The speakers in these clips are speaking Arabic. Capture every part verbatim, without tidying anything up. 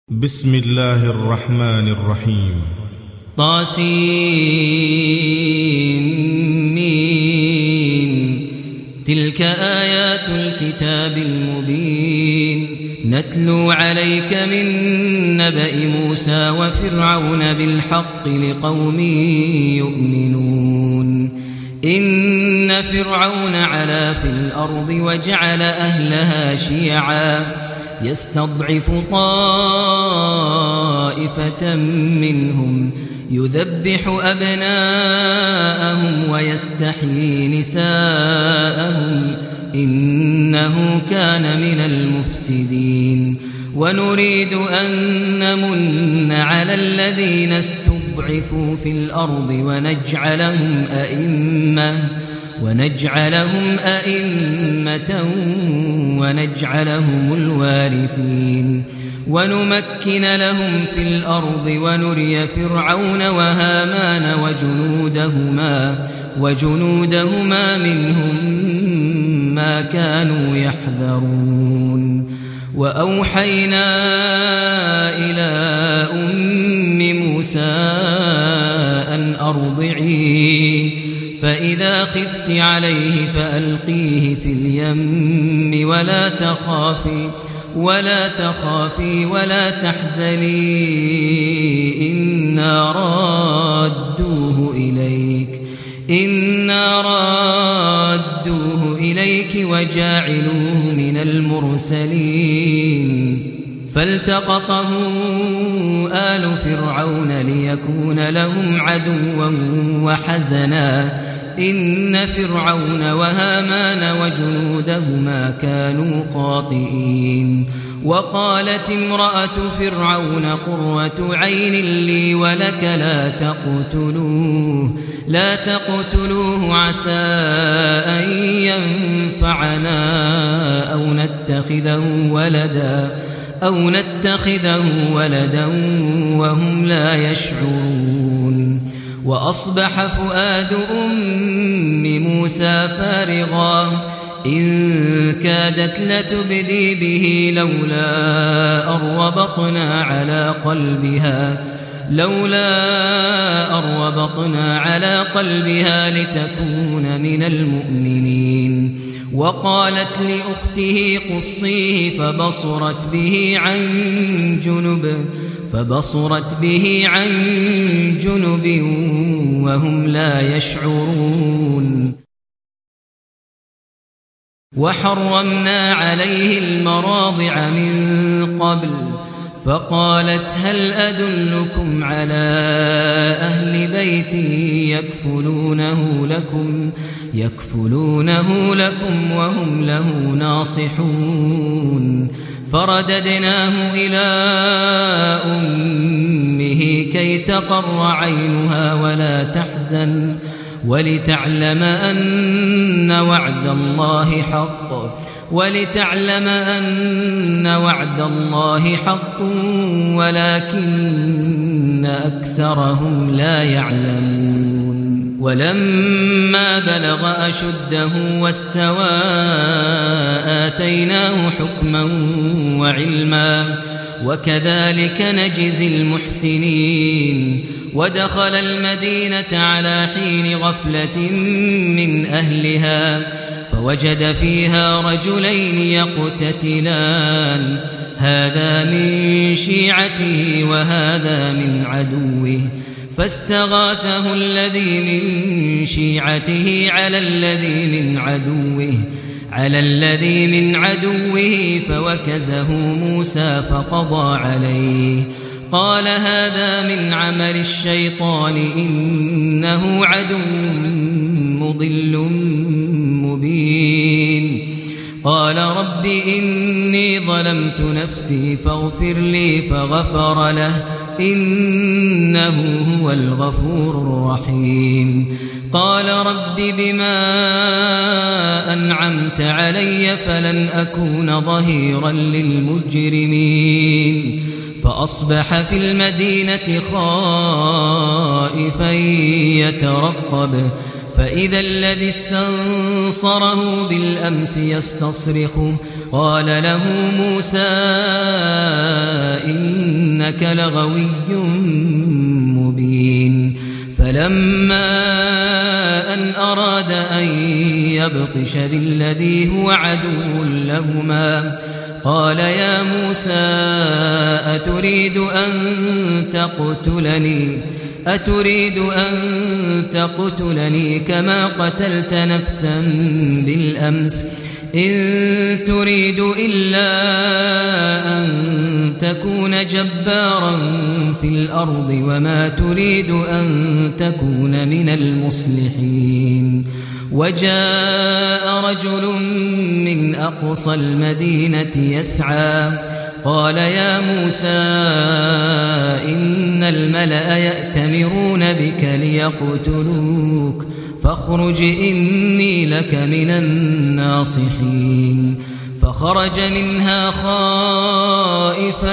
بسم الله الرحمن الرحيم. طاسين. تلك آيات الكتاب المبين نتلو عليك من نبأ موسى وفرعون بالحق لقوم يؤمنون. إن فرعون علا في الأرض وجعل أهلها شيعا يستضعف طائفة منهم يذبح أبناءهم ويستحيي نساءهم إنه كان من المفسدين. ونريد أن نمن على الذين استضعفوا في الأرض ونجعلهم أئمة ونجعلهم أئمة ونجعلهم الوارثين ونمكن لهم في الأرض ونري فرعون وهامان وجنودهما وجنودهما منهم ما كانوا يحذرون. وأوحينا إلى أم موسى أن أرضعيه فإذا خفت عليه فألقيه في اليم ولا تخافي ولا تخافي ولا تحزني إنا رادوه إليك إنا رادوه إليك وجاعلوه من المرسلين. فالتقطه آل فرعون ليكون لهم عدوا وحزنا إن فرعون وهامان وجنودهما كانوا خاطئين. وقالت امرأة فرعون قرة عين لي ولك لا تقتلوه لا تقتلوه عسى أن ينفعنا أو نتخذه ولدا أو نتخذه ولدا وهم لا يشعرون. وأصبح فؤاد أم موسى فارغا إن كادت لتبدي به لولا أربطنا على قلبها لولا أربطنا على قلبها لتكون من المؤمنين. وقالت لأخته قصيه فبصرت به عن جنب فبصرت به عن جنب وهم لا يشعرون. وحرمنا عليه المراضع من قبل فقالت هل أدلكم على أهل بيت يكفلونه لكم يكفلونه لكم وهم له ناصحون. فرددناه إلى أمه كي تقر عينها ولا تحزن ولتعلم أن وعد الله حق ولتعلم أن وعد الله حق ولكن أكثرهم لا يعلمون. ولما بلغ أشده واستوى آتيناه حكما وعلما وكذلك نجزي المحسنين. ودخل المدينة على حين غفلة من أهلها فوجد فيها رجلين يقتتلان هذا من شيعته وهذا من عدوه فاستغاثه الذي من شيعته على الذي من عدوه على الذي من عدوه فوكزه موسى فقضى عليه قال هذا من عمل الشيطان إنه عدو مضل مبين. قال رب إني ظلمت نفسي فاغفر لي فغفر له إنه هو الغفور الرحيم. قال رب بما أنعمت علي فلن أكون ظهيرا للمجرمين. فأصبح في المدينة خائفا يترقب فإذا الذي استنصره بالأمس يستصرخه قال له موسى إن إنك لغوي مبين فلما أن أراد أن يبطش بالذي هو عدو لهما قال يا موسى أتريد أن تقتلني أتريد أن تقتلني كما قتلت نفسا بالأمس إن تريد إلا أن تكون جبارا في الأرض وما تريد أن تكون من المصلحين وجاء رجل من أقصى المدينة يسعى قال يا موسى إن الملأ يأتمرون بك ليقتلوك فاخرج إني لك من الناصحين فخرج منها خائفا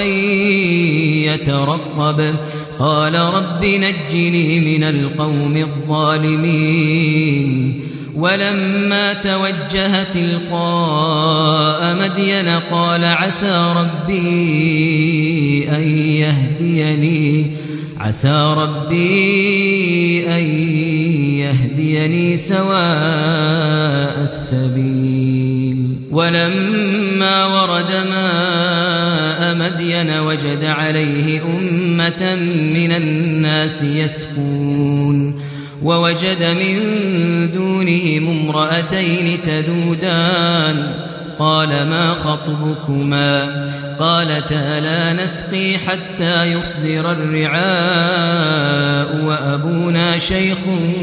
يترقب قال رب نجني من القوم الظالمين ولما توجه تلقاء مدين قال عسى ربي أن يهديني عسى ربي أن يهديني سواء السبيل ولما ورد ماء مدين وجد عليه أمة من الناس يسقون ووجد من دونهم امرأتين تذودان قال ما خطبكما قالتا لا نسقي حتى يصدر الرعاء وأبونا شيخ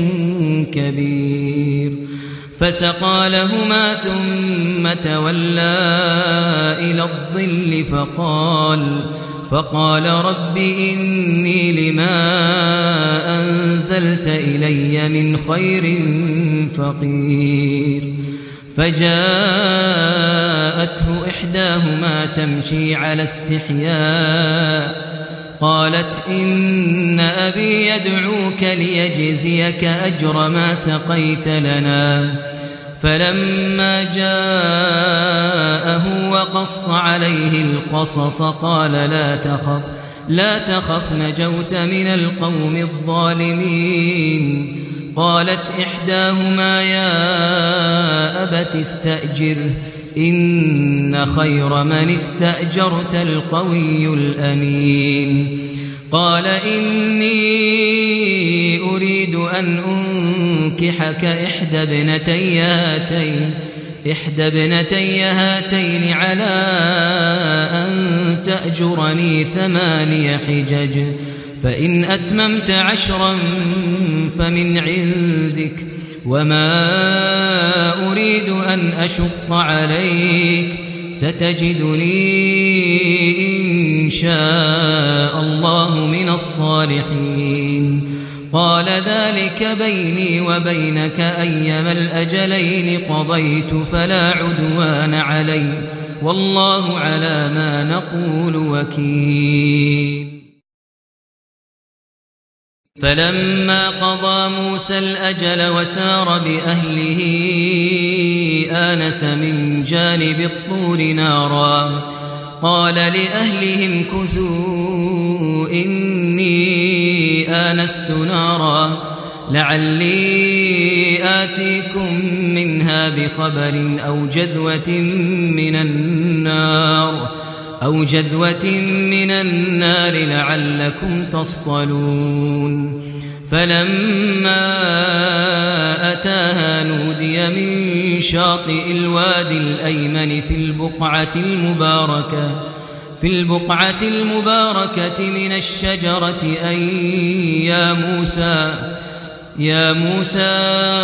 كبير فسقى لهما ثم تولى إلى الظل فقال فقال رب إني لما أنزلت إلي من خير فقير فجاءته إحداهما تمشي على استحياء قالت إن أبي يدعوك ليجزيك أجر ما سقيت لنا فلما جاءه وقص عليه القصص قال لا تخف لا تخف نجوت من القوم الظالمين قالت إحداهما يا أبت استأجره إن خير من استأجرت القوي الأمين قال إني أريد أن أنكحك إحدى ابنتي هاتين إحدى ابنتي هاتين على أن تأجرني ثماني حجج فإن أتممت عشرا فمن عندك وما أريد أن أشق عليك ستجدني إن شاء الله من الصالحين قال ذلك بيني وبينك أيما الأجلين قضيت فلا عدوان علي والله على ما نقول وكيل فلما قضى موسى الأجل وسار بأهله آنس من جانب الطور نارا قال لأهلهم كثوا إني آنست نارا لعلي آتيكم منها بخبر أو جذوة من النار أو جذوة من النار لعلكم تصطلون فلما أتاها نودي من شاطئ الوادي الأيمن في البقعة المباركة في البقعة المباركة من الشجرة أن يا موسى يا موسى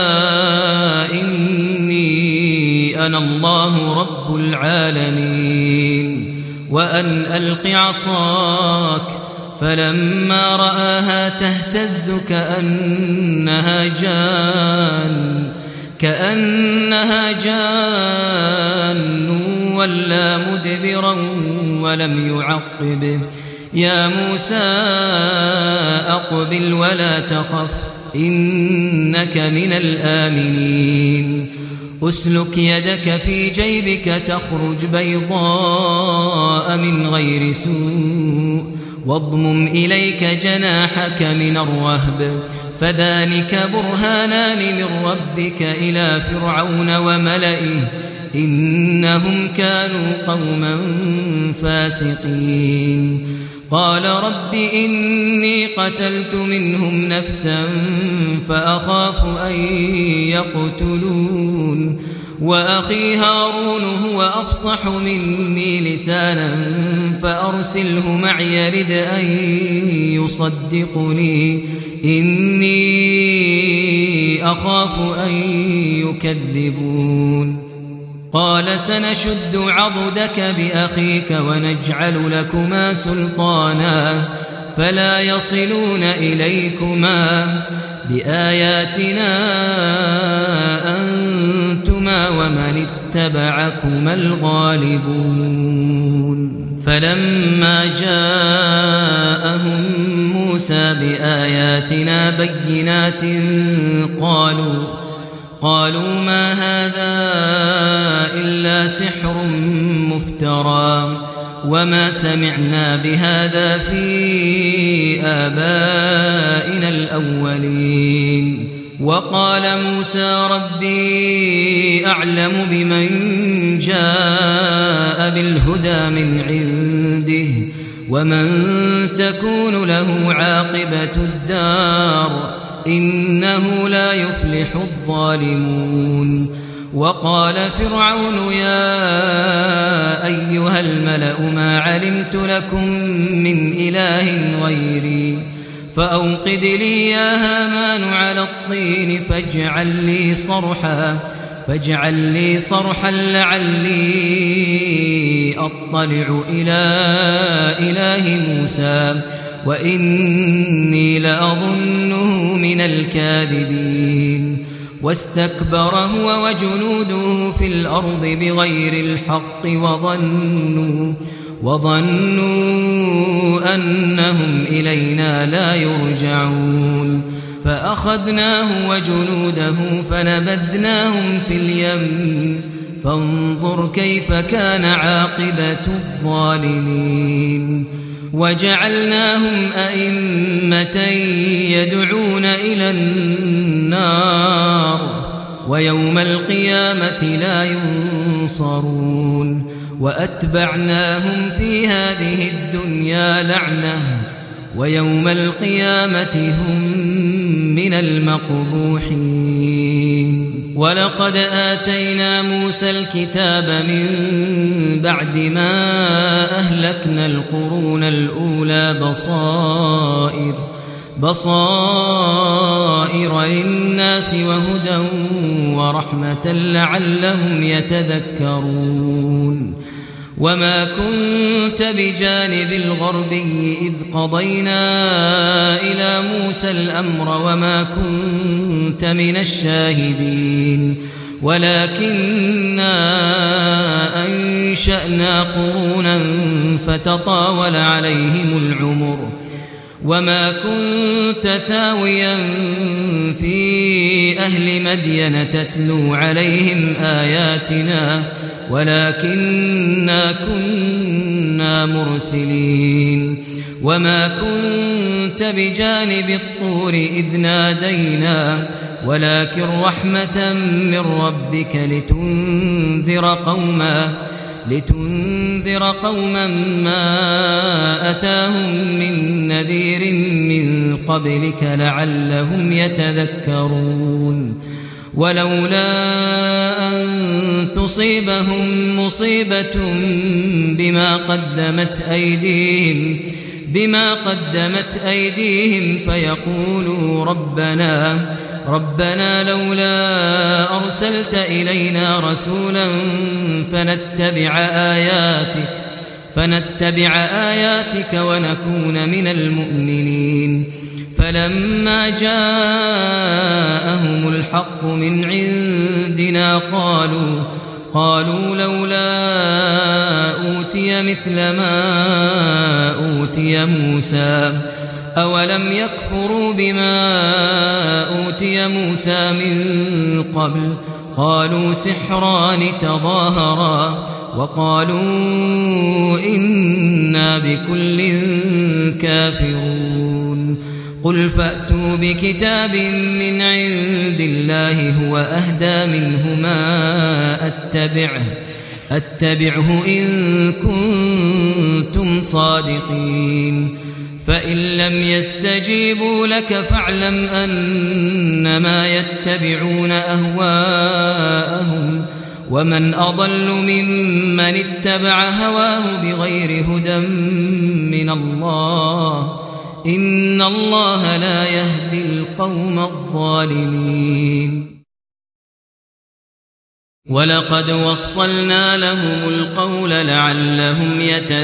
إني أنا الله رب العالمين وأن ألق عصاك فلما رآها تهتز كأنها جان كأنها جان ولا مدبرا ولم يعقب يا موسى أقبل ولا تخف إنك من الآمنين أسلك يدك في جيبك تخرج بيضاء من غير سوء واضمم إليك جناحك من الرهب فذلك برهانان من ربك إلى فرعون وملئه إنهم كانوا قوما فاسقين قال رب إني قتلت منهم نفسا فأخاف أن يقتلون وأخي هارون هو أفصح مني لسانا فأرسله معي يرد أن يصدقني إني أخاف أن يكذبون قال سنشد عضدك بأخيك ونجعل لكما سلطانا فلا يصلون إليكما بآياتنا أنتما ومن اتبعكما الغالبون فلما جاءهم موسى بآياتنا بينات قالوا قالوا ما هذا إلا سحر مفترى وما سمعنا بهذا في آبائنا الأولين وقال موسى ربي أعلم بمن جاء بالهدى من عنده ومن تكون له عاقبة الدار إنه لا يفلح الظالمون وقال فرعون يا أيها الملأ ما علمت لكم من إله غيري فأوقد لي يا هامان على الطين فاجعل لي صرحا فاجعل لي صرحا لعلي أطلع إلى إله موسى وإني لأظنه من الكاذبين واستكبر هو وجنوده في الأرض بغير الحق وظنوا وظنوا أنهم إلينا لا يرجعون فأخذناه وجنوده فنبذناهم في اليم فانظر كيف كان عاقبة الظالمين وجعلناهم أئمة يدعون إلى النار ويوم القيامة لا ينصرون وأتبعناهم في هذه الدنيا لعنة ويوم القيامة هم من المقبوحين ولقد آتينا موسى الكتاب من بعد ما أهلكنا القرون الأولى بصائر بصائر للناس وهدى ورحمة لعلهم يتذكرون وما كنت بجانب الغربي إذ قضينا إلى موسى الأمر وما كنت من الشاهدين ولكننا أنشأنا قرونا فتطاول عليهم العمر وما كنت ثاويا في أهل مدين تتلو عليهم آياتنا ولكننا كنا مرسلين وما كنت بجانب الطور إذ نادينا ولكن رحمة من ربك لتنذر قوما لتنذر قوما ما أتاهم من نذير من قبلك لعلهم يتذكرون ولولا أن تصيبهم مصيبة بما قدمت أيديهم بما قدمت أيديهم فيقولوا ربنا ربنا لولا أرسلت إلينا رسولا فنتبع آياتك فنتبع آياتك ونكون من المؤمنين فلما جاءهم الحق من عندنا قالوا قالوا لولا أوتي مثل ما أوتي موسى أولم يكفروا بما أوتي موسى من قبل قالوا سحران تظاهرا وقالوا إنا بكل كافرون قل فأتوا بكتاب من عند الله هو أهدى منهما أتبعه أتبعه إن كنتم صادقين فإن لم يستجيبوا لك فاعلم أنما يتبعون أهواءهم ومن أضل ممن اتبع هواه بغير هدى من الله إن الله لا يهدي القوم الظالمين ولقد وصلنا لهم القول لعلهم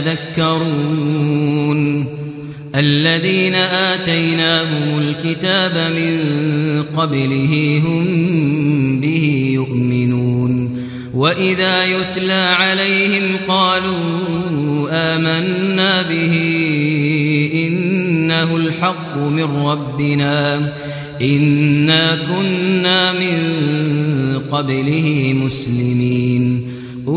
يتذكرون الذين آتيناهم الكتاب من قبله هم به يؤمنون وإذا يتلى عليهم قالوا آمنا به إنه الحق من ربنا إنا كنا من قبله مسلمين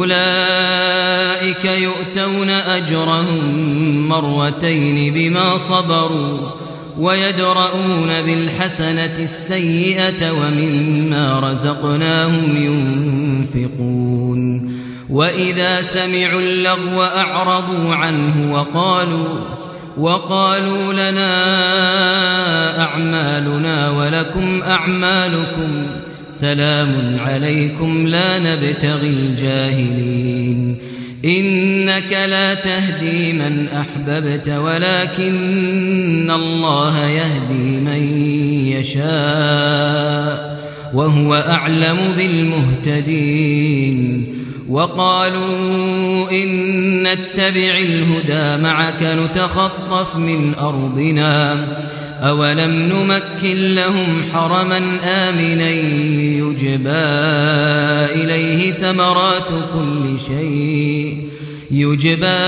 أولئك يؤتون أجرهم مرتين بما صبروا ويدرؤون بالحسنة السيئة ومما رزقناهم ينفقون وإذا سمعوا اللغو أعرضوا عنه وقالوا وقالوا لنا أعمالنا ولكم أعمالكم سلام عليكم لا نبتغي الجاهلين إنك لا تهدي من أحببت ولكن الله يهدي من يشاء وهو أعلم بالمهتدين وقالوا إن نتبع الهدى معك نتخطف من أرضنا أولم نمكن لهم حرما آمنا يجبى إليه ثمرات كل شيء يجبى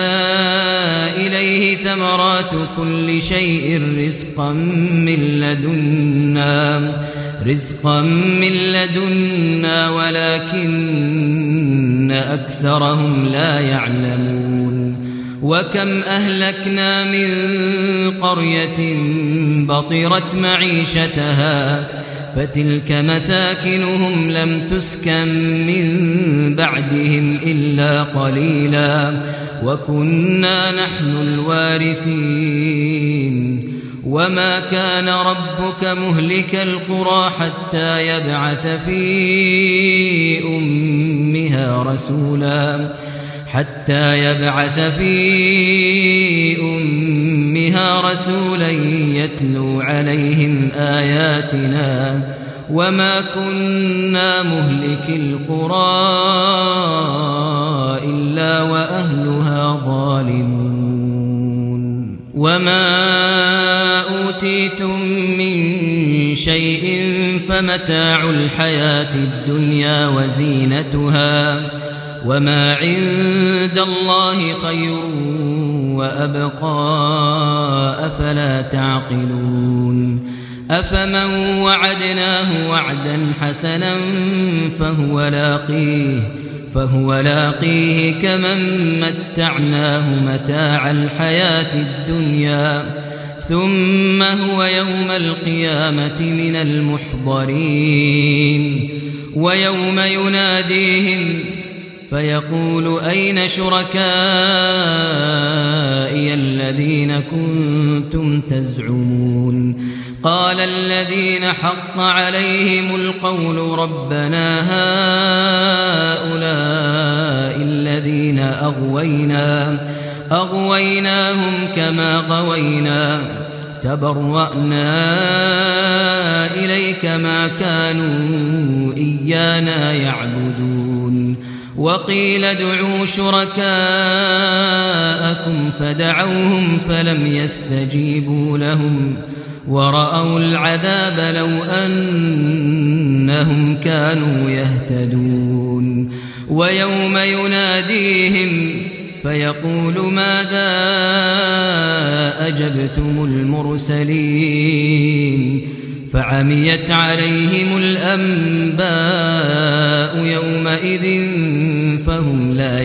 إليه ثمرات كل شيء رزقا من لدنا رزقا من لدنا ولكن أكثرهم لا يعلمون وكم أهلكنا من قرية بطرت معيشتها فتلك مساكنهم لم تسكن من بعدهم إلا قليلا وكنا نحن الوارثين وما كان ربك مهلك القرى حتى يبعث في أمها رسولا حتى يبعث في أمها رسولا يتلو عليهم آياتنا وما كنا مهلك القرى إلا وأهلها ظالمون وما أوتيتم من شيء فمتاع الحياة الدنيا وزينتها وما عند الله خير وأبقى أفلا تعقلون أفمن وعدناه وعدا حسنا فهو لاقيه فهو لاقيه كمن متعناه متاع الحياة الدنيا ثم هو يوم القيامة من المحضرين ويوم يناديهم فيقول أين شركائي الذين كنتم تزعمون قال الذين حق عليهم القول ربنا هؤلاء الذين أغوينا أغويناهم كما غوينا تبرأنا إليك ما كانوا إيانا يعبدون وقيل ادعوا شركاءكم فدعوهم فلم يستجيبوا لهم ورأوا العذاب لو أنهم كانوا يهتدون ويوم يناديهم فيقول ماذا أجبتم المرسلين فعميت عليهم الأنباء يومئذ فهم لا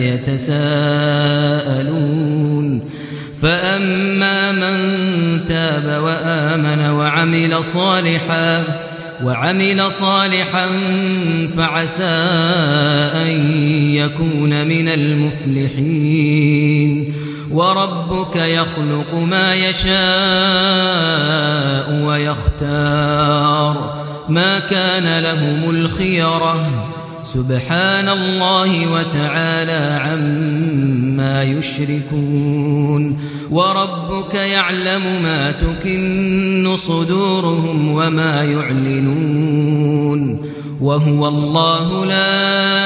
يتساءلون فأما من تاب وآمن وعمل صالحا وعمل صالحا فعسى أن يكون من المفلحين وربك يخلق ما يشاء ويختار ما كان لهم الخيرة سبحان الله وتعالى عما يشركون وربك يعلم ما تكن صدورهم وما يعلنون وهو الله لا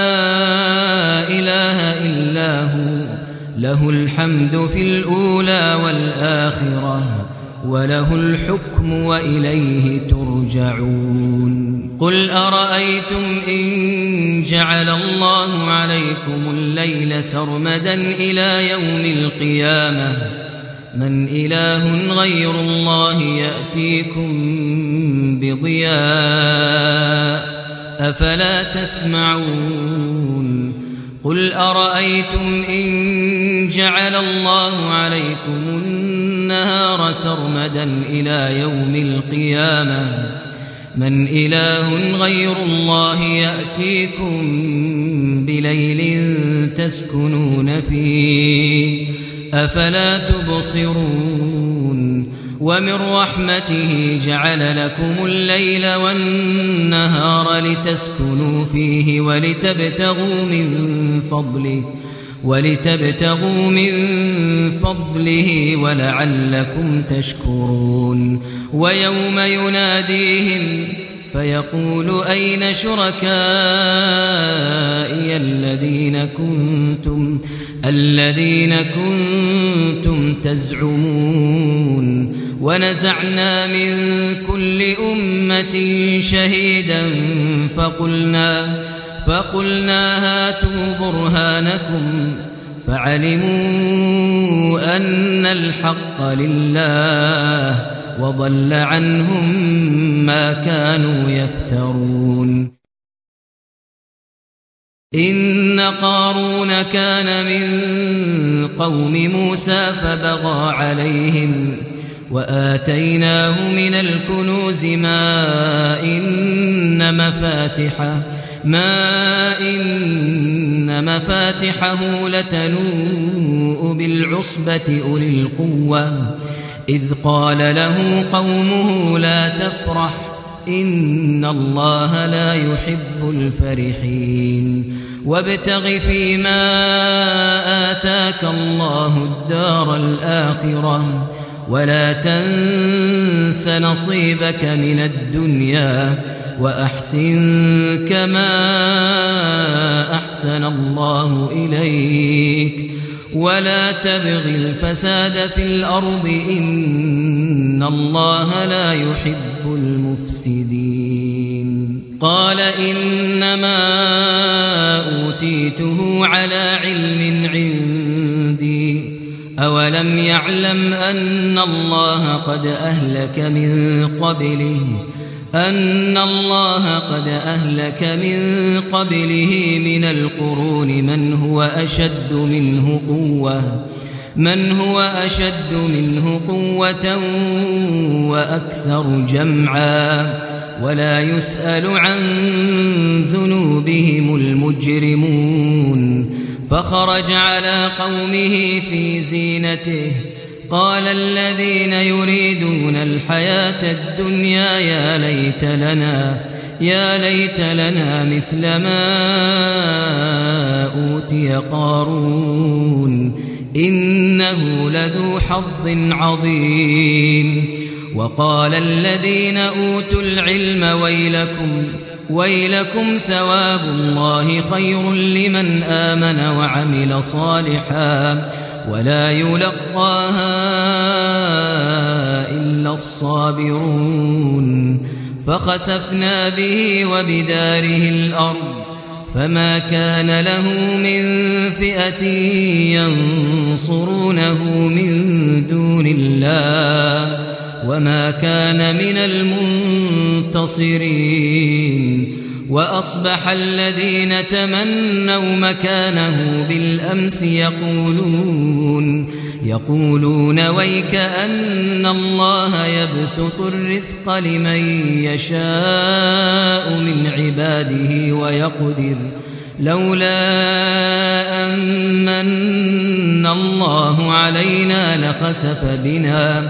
إله إلا هو له الحمد في الأولى والآخرة وله الحكم وإليه ترجعون قل أرأيتم إن جعل الله عليكم الليل سرمدا إلى يوم القيامة من إله غير الله يأتيكم بضياء أفلا تسمعون قل أرأيتم إن جعل الله عليكم النهار سرمدا إلى يوم القيامة من إله غير الله يأتيكم بليل تسكنون فيه أفلا تبصرون ومن رحمته جعل لكم الليل والنهار لتسكنوا فيه ولتبتغوا من فضله ولتبتغوا من فضله ولعلكم تشكرون ويوم يناديهم فيقول أين شركائي الذين كنتم الذين كنتم تزعمون ونزعنا من كل أمة شهيدا فقلنا فقلنا هاتوا برهانكم فعلموا أن الحق لله وضل عنهم ما كانوا يفترون إن قارون كان من قوم موسى فبغى عليهم وآتيناه من الكنوز ما إن مفاتحه ما إن مفاتحه لتنوء بالعصبة أولي القوة إذ قال له قومه لا تفرح إن الله لا يحب الفرحين وابتغ فيما آتاك الله الدار الآخرة ولا تنس نصيبك من الدنيا وأحسن كما أحسن الله إليك ولا تبغ الفساد في الأرض إن الله لا يحب المفسدين قال إنما أوتيته على علم عندي أولم يعلم أن الله قد أهلك من قبله أن الله قد أهلك من قبله من القرون من هو أشد منه قوة من هو أشد منه قوة وأكثر جمعا ولا يسأل عن ذنوبهم المجرمون فخرج على قومه في زينته قال الذين يريدون الحياة الدنيا يا ليت لنا يا ليت لنا مثل ما أوتي قارون إنه لذو حظ عظيم وقال الذين أوتوا العلم ويلكم ويلكم ثواب الله خير لمن آمن وعمل صالحا ولا يلقاها إلا الصابرون فخسفنا به وبداره الأرض فما كان له من فئة ينصرونه من دون الله وما كان من المنتصرين وأصبح الذين تمنوا مكانه بالأمس يقولون يقولون ويك أن الله يبسط الرزق لمن يشاء من عباده ويقدر لولا أن من الله علينا لخسف بنا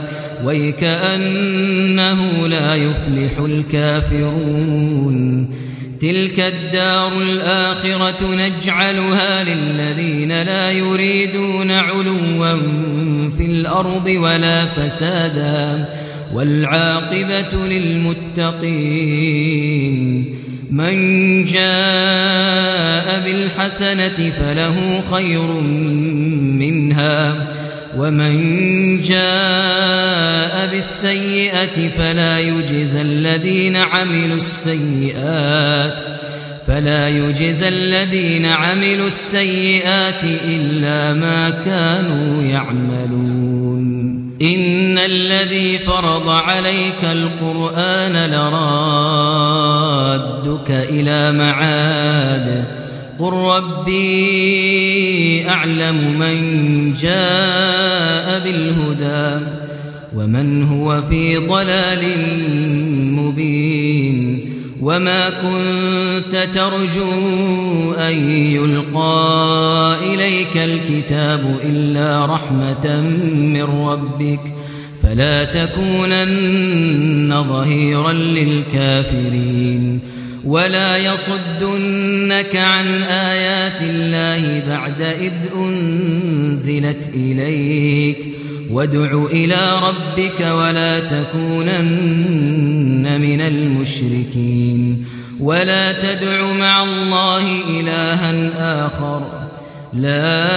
ويكأنه لا يفلح الكافرون تلك الدار الآخرة نجعلها للذين لا يريدون علوا في الأرض ولا فسادا والعاقبة للمتقين من جاء بالحسنة فله خير منها ومن جاء بالسيئة فلا يجزى الذين عملوا السيئات فلا يجزى الذين عملوا السيئات إلا ما كانوا يعملون إن الذي فرض عليك القرآن لرادك إلى معاد قل ربي أعلم من جاء بالهدى ومن هو في ضلال مبين وما كنت ترجو أن يلقى إليك الكتاب إلا رحمة من ربك فلا تكونن ظهيرا للكافرين ولا يصدنك عن آيات الله بعد إذ أنزلت إليك وادع إلى ربك ولا تكونن من المشركين ولا تدع مع الله إلها آخر لا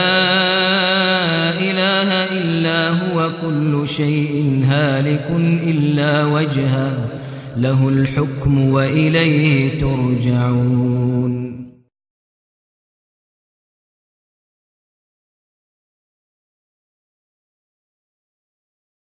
إله إلا هو كل شيء هالك إلا وجهه له الحكم وإليه ترجعون